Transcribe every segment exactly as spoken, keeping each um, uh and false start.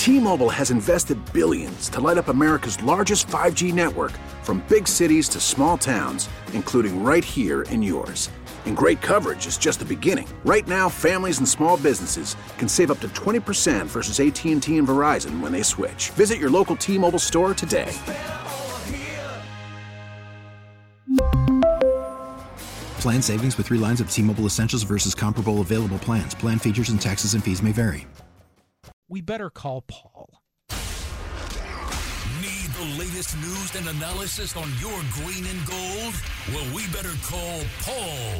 T-Mobile has invested billions to light up America's largest five G network, from big cities to small towns, including right here in yours. And great coverage is just the beginning. Right now, families and small businesses can save up to twenty percent versus A T and T and Verizon when they switch. Visit your local T-Mobile store today. Plan savings with three lines of T-Mobile Essentials versus comparable available plans. Plan features and taxes and fees may vary. We better call Paul. Need the latest news and analysis on your green and gold? Well, we better call Paul.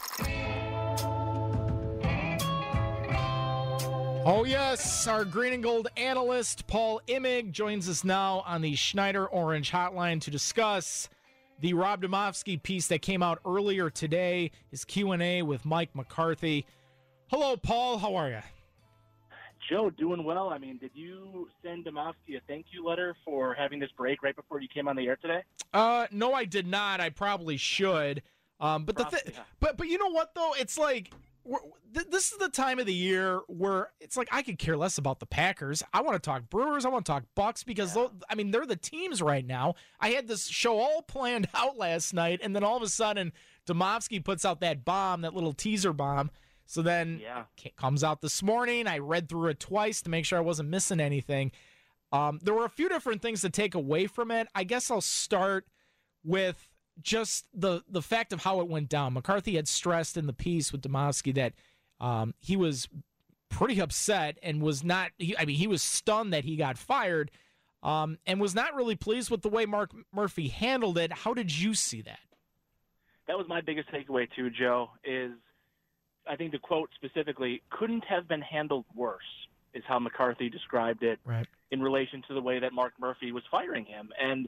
Oh, yes. Our green and gold analyst, Paul Immig, joins us now on the Schneider Orange Hotline to discuss the Rob Demovsky piece that came out earlier today, his Q and A with Mike McCarthy. Hello, Paul. How are you? Joe, doing well. I mean, did you send Demovsky a thank you letter for having this break right before you came on the air today? Uh, no, I did not. I probably should. Um, but the th- but but you know what though? It's like we're, th- this is the time of the year where it's like I could care less about the Packers. I want to talk Brewers. I want to talk Bucks because yeah. I mean they're the teams right now. I had this show all planned out last night, and then all of a sudden Demovsky puts out that bomb, that little teaser bomb. So then yeah. it comes out this morning. I read through it twice to make sure I wasn't missing anything. Um, there were a few different things to take away from it. I guess I'll start with just the the fact of how it went down. McCarthy had stressed in the piece with Demovsky that um, he was pretty upset and was not, he, I mean, he was stunned that he got fired um, and was not really pleased with the way Mark Murphy handled it. How did you see that? That was my biggest takeaway too, Joe, is I think the quote specifically, couldn't have been handled worse, is how McCarthy described it right. in relation to the way that Mark Murphy was firing him. And,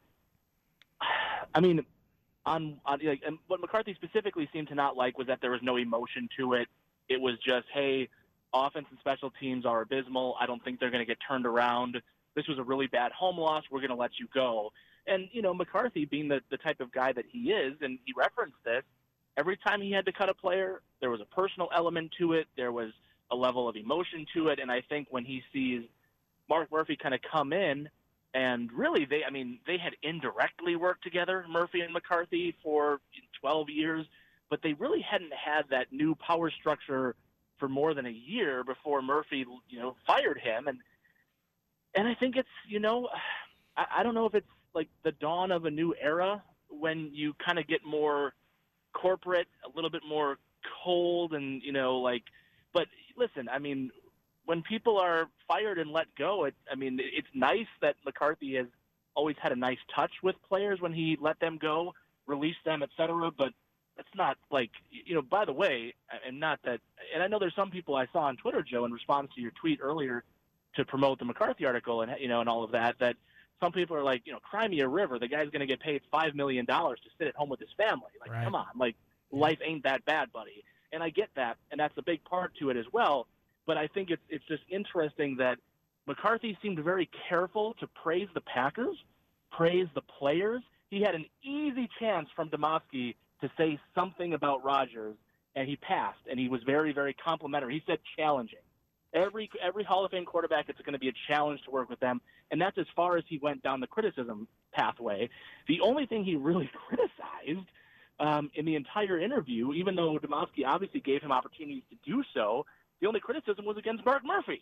I mean, on, on like, and what McCarthy specifically seemed to not like was that there was no emotion to it. It was just, hey, offense and special teams are abysmal. I don't think they're going to get turned around. This was a really bad home loss. We're going to let you go. And, you know, McCarthy being the, the type of guy that he is, and he referenced this, every time he had to cut a player, there was a personal element to it. There was a level of emotion to it. And I think when he sees Mark Murphy kind of come in, and really they, I mean, they had indirectly worked together, Murphy and McCarthy, for twelve years, but they really hadn't had that new power structure for more than a year before Murphy, you know, fired him. And, and I think it's, you know, I, I don't know if it's like the dawn of a new era when you kind of get more corporate, a little bit more cold, and you know, like, but listen, I mean, when people are fired and let go, it, I mean, it's nice that McCarthy has always had a nice touch with players when he let them go, released them, et cetera. But that's not like, you know, by the way, and not that, and I know there's some people I saw on Twitter, Joe, in response to your tweet earlier to promote the McCarthy article and, you know, and all of that, that some people are like, you know, cry me a river. The guy's going to get paid five million dollars to sit at home with his family. Like, right. Come on. Like, life ain't that bad, buddy. And I get that, and that's a big part to it as well. But I think it's it's just interesting that McCarthy seemed very careful to praise the Packers, praise the players. He had an easy chance from Demovsky to say something about Rodgers, and he passed, and he was very, very complimentary. He said challenging. Every every Hall of Fame quarterback, it's going to be a challenge to work with them, and that's as far as he went down the criticism pathway. The only thing he really criticized um, in the entire interview, even though Demovsky obviously gave him opportunities to do so, the only criticism was against Mark Murphy.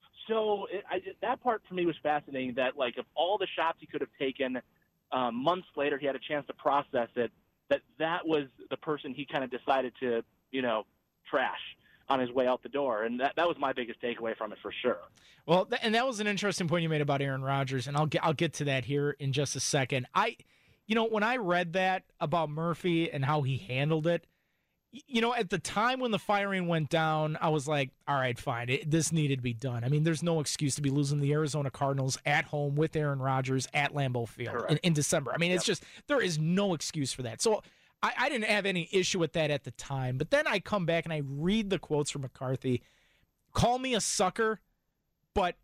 So it, I, that part for me was fascinating, that like of all the shots he could have taken, um, months later he had a chance to process it, that that was the person he kind of decided to, you know, trash on his way out the door. And that, that was my biggest takeaway from it for sure. Well, th- and that was an interesting point you made about Aaron Rodgers, and I'll get, I'll get to that here in just a second. I, you know, when I read that about Murphy and how he handled it, you know, at the time when the firing went down, I was like, all right, fine. It, this needed to be done. I mean, there's no excuse to be losing the Arizona Cardinals at home with Aaron Rodgers at Lambeau Field in, in December. I mean, yep. It's just, there is no excuse for that. So I, I didn't have any issue with that at the time. But then I come back and I read the quotes from McCarthy. Call me a sucker, but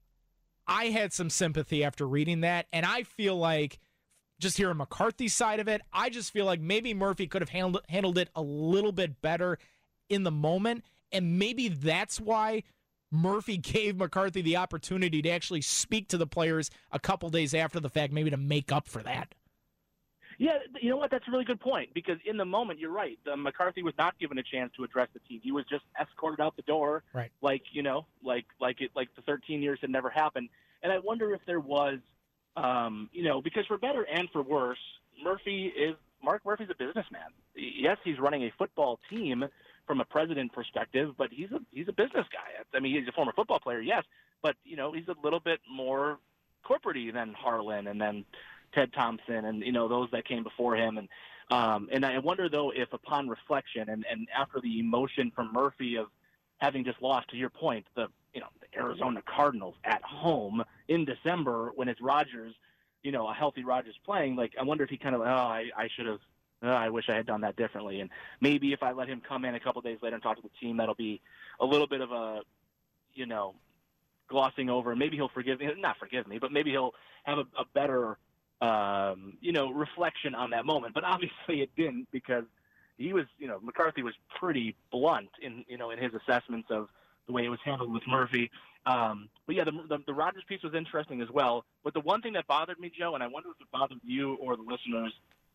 I had some sympathy after reading that. And I feel like, just hearing McCarthy's side of it, I just feel like maybe Murphy could have handled, handled it a little bit better in the moment, and maybe that's why Murphy gave McCarthy the opportunity to actually speak to the players a couple days after the fact, maybe to make up for that. Yeah, you know what? That's a really good point, because in the moment, you're right. The, McCarthy was not given a chance to address the team. He was just escorted out the door, right? Like you know, like like it, like the thirteen years had never happened. And I wonder if there was, um, you know, because for better and for worse, Murphy is Mark Murphy's a businessman. Yes, he's running a football team from a president perspective, but he's a he's a business guy. I mean, he's a former football player, yes, but you know, he's a little bit more corporate-y than Harlan and then Ted Thompson and, you know, those that came before him. And um, and I wonder, though, if upon reflection and, and after the emotion from Murphy of having just lost, to your point, the, you know, the Arizona Cardinals at home in December when it's Rodgers, you know, a healthy Rodgers playing, like, I wonder if he kind of, oh, I, I should have, oh, I wish I had done that differently. And maybe if I let him come in a couple days later and talk to the team, that'll be a little bit of a, you know, glossing over. Maybe he'll forgive me, not forgive me, but maybe he'll have a, a better Um, you know, reflection on that moment. But obviously it didn't, because he was, you know, McCarthy was pretty blunt in, you know, in his assessments of the way it was handled with Murphy. Um, but yeah, the, the, the Rodgers piece was interesting as well. But the one thing that bothered me, Joe, and I wonder if it bothered you or the listeners,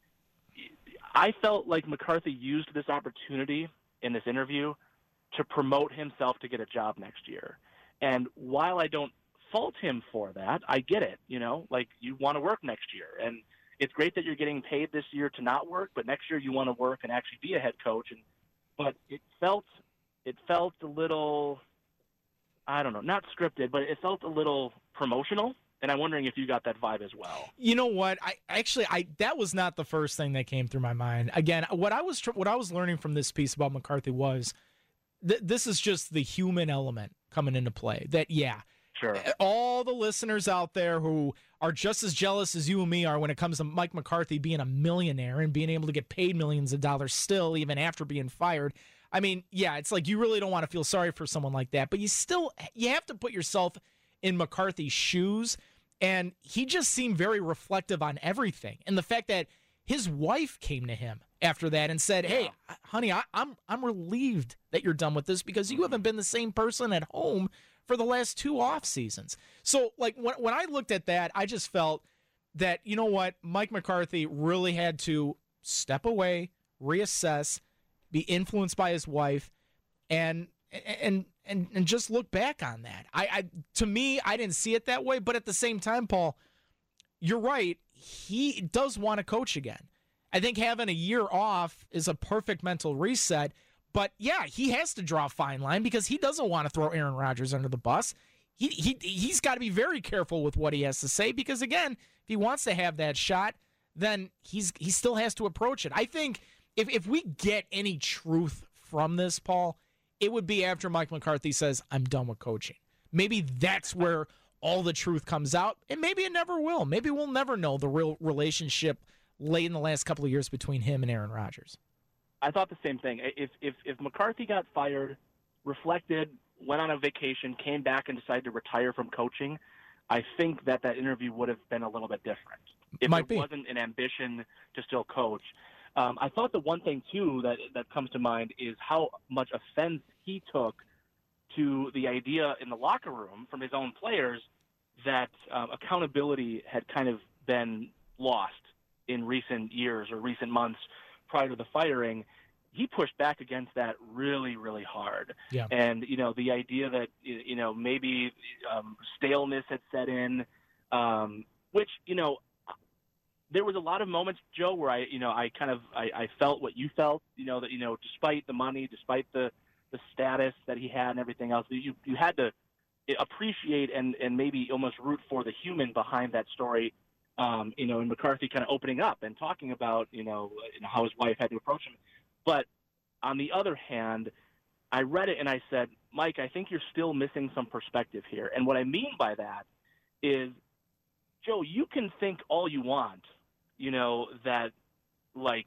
I felt like McCarthy used this opportunity in this interview to promote himself to get a job next year. And while I don't fault him for that, I get it, you know, like, you want to work next year, and it's great that you're getting paid this year to not work, but next year you want to work and actually be a head coach. And but it felt it felt a little, I don't know, not scripted, but it felt a little promotional. And I'm wondering if you got that vibe as well. You know what? I actually, I that was not the first thing that came through my mind. Again, what I was what I was learning from this piece about McCarthy was th- this is just the human element coming into play. That yeah. Sure. All the listeners out there who are just as jealous as you and me are when it comes to Mike McCarthy being a millionaire and being able to get paid millions of dollars still, even after being fired. I mean, yeah, it's like you really don't want to feel sorry for someone like that, but you still, you have to put yourself in McCarthy's shoes. And he just seemed very reflective on everything. And the fact that his wife came to him after that and said, hey, yeah. honey, I, I'm I'm relieved that you're done with this, because you haven't been the same person at home for the last two off seasons. So, like, when, when I looked at that, I just felt that, you know what, Mike McCarthy really had to step away, reassess, be influenced by his wife, and and and and just look back on that. I, I to me, I didn't see it that way, but at the same time, Paul, you're right. He does want to coach again. I think having a year off is a perfect mental reset. But, yeah, he has to draw a fine line, because he doesn't want to throw Aaron Rodgers under the bus. He, he, he's got to be very careful with what he has to say, because, again, if he wants to have that shot, then he's he still has to approach it. I think if, if we get any truth from this, Paul, it would be after Mike McCarthy says, I'm done with coaching. Maybe that's where all the truth comes out, and maybe it never will. Maybe we'll never know the real relationship late in the last couple of years between him and Aaron Rodgers. I thought the same thing. If if if McCarthy got fired, reflected, went on a vacation, came back and decided to retire from coaching, I think that that interview would have been a little bit different. If Might it be. wasn't an ambition to still coach. Um, I thought the one thing, too, that, that comes to mind is how much offense he took to the idea in the locker room from his own players that um, accountability had kind of been lost in recent years or recent months prior to the firing. He pushed back against that really, really hard. Yeah. And, you know, the idea that, you know, maybe um, staleness had set in, um, which, you know, there was a lot of moments, Joe, where I, you know, I kind of, I, I felt what you felt, you know, that, you know, despite the money, despite the, the status that he had and everything else, you, you had to appreciate and, and maybe almost root for the human behind that story. Um, you know, and McCarthy kind of opening up and talking about, you know, you know, how his wife had to approach him. But on the other hand, I read it and I said, Mike, I think you're still missing some perspective here. And what I mean by that is, Joe, you can think all you want, you know, that, like,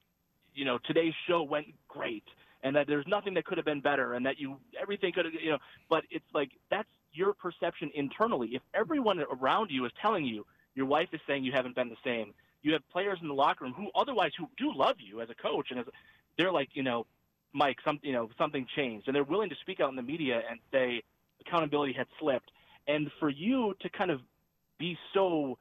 you know, today's show went great and that there's nothing that could have been better and that you everything could have, you know, but it's like that's your perception internally. If everyone around you is telling you, your wife is saying you haven't been the same. You have players in the locker room who otherwise who do love you as a coach, and as they're like, you know, Mike, some, you know, something changed, and they're willing to speak out in the media and say, accountability had slipped. And for you to kind of be so,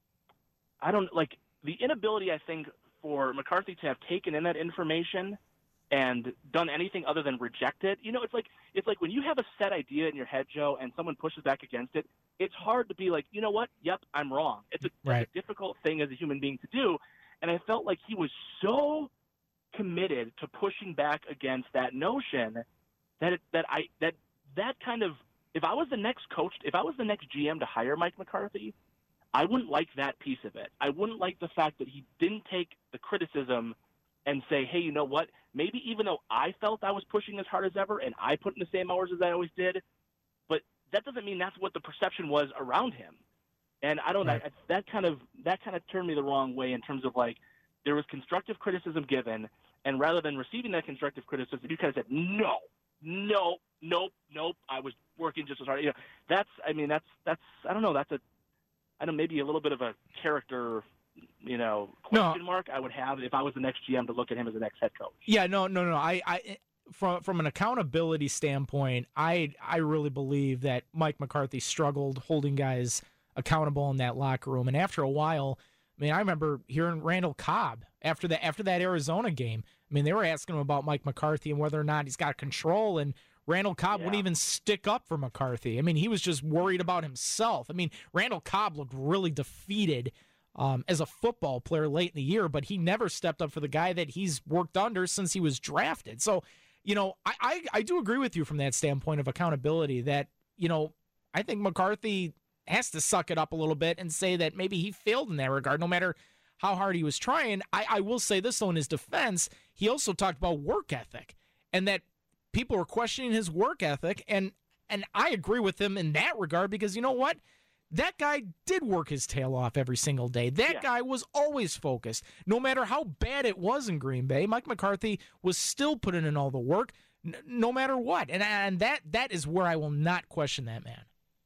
I don't like the inability, I think, for McCarthy to have taken in that information and done anything other than reject it. You know, it's like it's like when you have a set idea in your head, Joe, and someone pushes back against it, it's hard to be like, you know what? Yep, I'm wrong. It's a, right. it's a difficult thing as a human being to do. And I felt like he was so committed to pushing back against that notion that it, that I that that kind of if I was the next coach, if I was the next G M to hire Mike McCarthy, I wouldn't like that piece of it. I wouldn't like the fact that he didn't take the criticism and say, hey, you know what? Maybe even though I felt I was pushing as hard as ever and I put in the same hours as I always did, but that doesn't mean that's what the perception was around him. And I don't know, right. that kind of that kind of turned me the wrong way in terms of like there was constructive criticism given, and rather than receiving that constructive criticism, you kind of said, no, no, nope, nope, I was working just as hard. You know, that's, I mean, that's, that's, I don't know, that's a, I don't know, maybe a little bit of a character, you know, question no. mark I would have if I was the next G M to look at him as the next head coach. Yeah, no, no, no. I, I, from from an accountability standpoint, I, I really believe that Mike McCarthy struggled holding guys accountable in that locker room, and after a while, I mean, I remember hearing Randall Cobb after that after that Arizona game. I mean, they were asking him about Mike McCarthy and whether or not he's got control, and Randall Cobb yeah. wouldn't even stick up for McCarthy. I mean, he was just worried about himself. I mean, Randall Cobb looked really defeated um, as a football player late in the year, but he never stepped up for the guy that he's worked under since he was drafted. So, you know, I, I, I do agree with you from that standpoint of accountability that, you know, I think McCarthy has to suck it up a little bit and say that maybe he failed in that regard, no matter how hard he was trying. I, I will say this, though, in his defense, he also talked about work ethic and that people were questioning his work ethic, and and I agree with him in that regard because you know what? That guy did work his tail off every single day. That yeah. guy was always focused. No matter how bad it was in Green Bay, Mike McCarthy was still putting in all the work, n- no matter what. And and that that is where I will not question that man.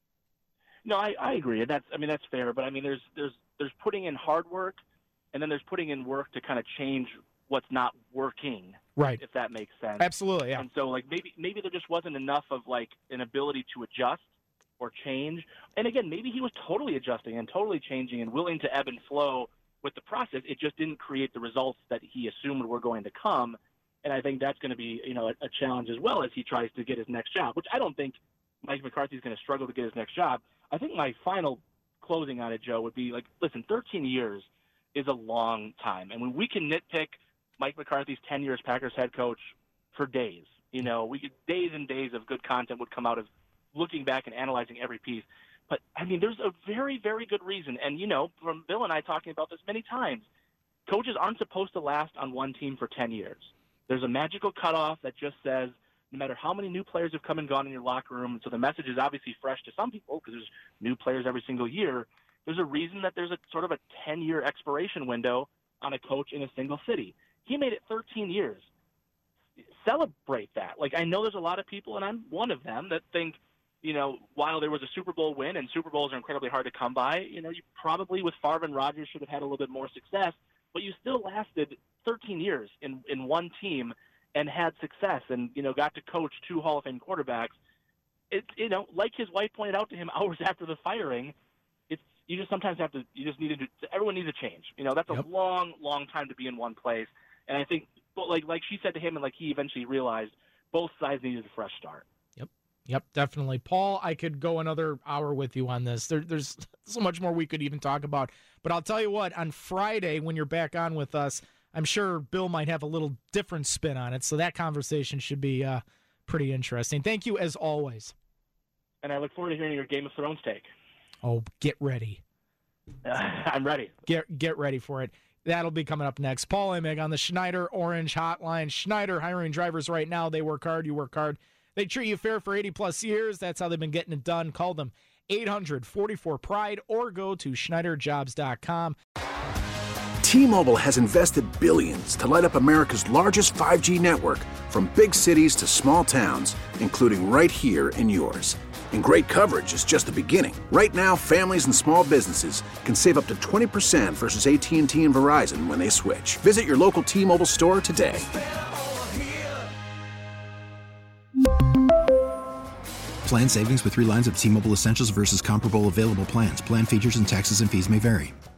No, I, I agree. That's I mean that's fair, but I mean there's there's there's putting in hard work, and then there's putting in work to kind of change what's not working. Right. If that makes sense. Absolutely, yeah. And so, like, maybe maybe there just wasn't enough of, like, an ability to adjust or change. And, again, maybe he was totally adjusting and totally changing and willing to ebb and flow with the process. It just didn't create the results that he assumed were going to come. And I think that's going to be, you know, a, a challenge as well as he tries to get his next job, which I don't think Mike McCarthy is going to struggle to get his next job. I think my final closing on it, Joe, would be, like, listen, thirteen years is a long time. And when we can nitpick Mike McCarthy's ten years Packers head coach for days. You know, we could, days and days of good content would come out of looking back and analyzing every piece. But, I mean, there's a very, very good reason. And, you know, from Bill and I talking about this many times, coaches aren't supposed to last on one team for ten years. There's a magical cutoff that just says no matter how many new players have come and gone in your locker room, so the message is obviously fresh to some people because there's new players every single year, there's a reason that there's a sort of a ten-year expiration window on a coach in a single city. He made it thirteen years. Celebrate that. Like, I know there's a lot of people, and I'm one of them, that think, you know, while there was a Super Bowl win, and Super Bowls are incredibly hard to come by, you know, you probably with Favre and Rodgers should have had a little bit more success, but you still lasted thirteen years in, in one team and had success and, you know, got to coach two Hall of Fame quarterbacks. It's, you know, like his wife pointed out to him hours after the firing, it's, you just sometimes have to, you just need to, everyone needs a change. You know, that's a yep. long, long time to be in one place. And I think, like like she said to him, and like he eventually realized, both sides needed a fresh start. Yep, yep, definitely. Paul, I could go another hour with you on this. There, there's so much more we could even talk about. But I'll tell you what, on Friday, when you're back on with us, I'm sure Bill might have a little different spin on it. So that conversation should be uh, pretty interesting. Thank you, as always. And I look forward to hearing your Game of Thrones take. Oh, get ready. Uh, I'm ready. Get get ready for it. That'll be coming up next. Paul Emig on the Schneider Orange Hotline. Schneider hiring drivers right now. They work hard. You work hard. They treat you fair for eighty plus years. That's how they've been getting it done. Call them eight hundred forty-four pride or go to Schneider Jobs dot com. T-Mobile has invested billions to light up America's largest five G network, from big cities to small towns, including right here in yours. And great coverage is just the beginning. Right now, families and small businesses can save up to twenty percent versus A T and T and Verizon when they switch. Visit your local T-Mobile store today. Plan savings with three lines of T-Mobile Essentials versus comparable available plans. Plan features and taxes and fees may vary.